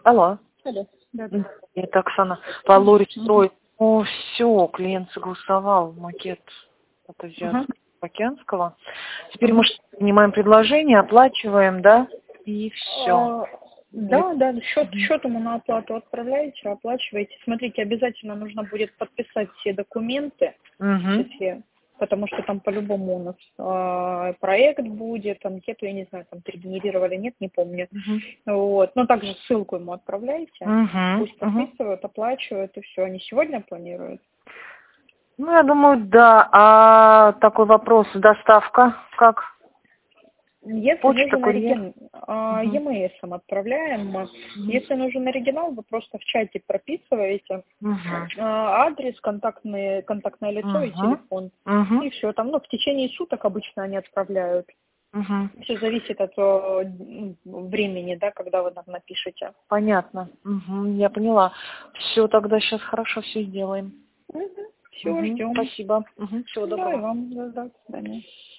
Алло. Алло. Да, да. Это Оксана. По Лористрой. Ну, все, клиент согласовал макет от Азиатско-Океанского. Теперь мы принимаем предложение, оплачиваем, да? И все. Да, счет ему на оплату отправляете, оплачиваете. Смотрите, обязательно нужно будет подписать все документы, все, потому что там по-любому у нас проект будет, анкету, я не знаю, там перегенерировали, нет, не помню. Вот. Но также ссылку ему отправляете, пусть подписывают, оплачивают, и все. Они сегодня планируют? Ну, я думаю, да. А такой вопрос, доставка как? Если Почта, нужен курьер? e-mail отправляем. Если нужен оригинал, вы просто в чате прописываете адрес, контактное лицо и телефон. И все. Там, в течение суток обычно они отправляют. Все зависит от времени, да, когда вы нам напишете. Понятно. Я поняла. Все, тогда сейчас хорошо все сделаем. Все, ждем. Спасибо. Всего доброго. Да, и вам. До свидания.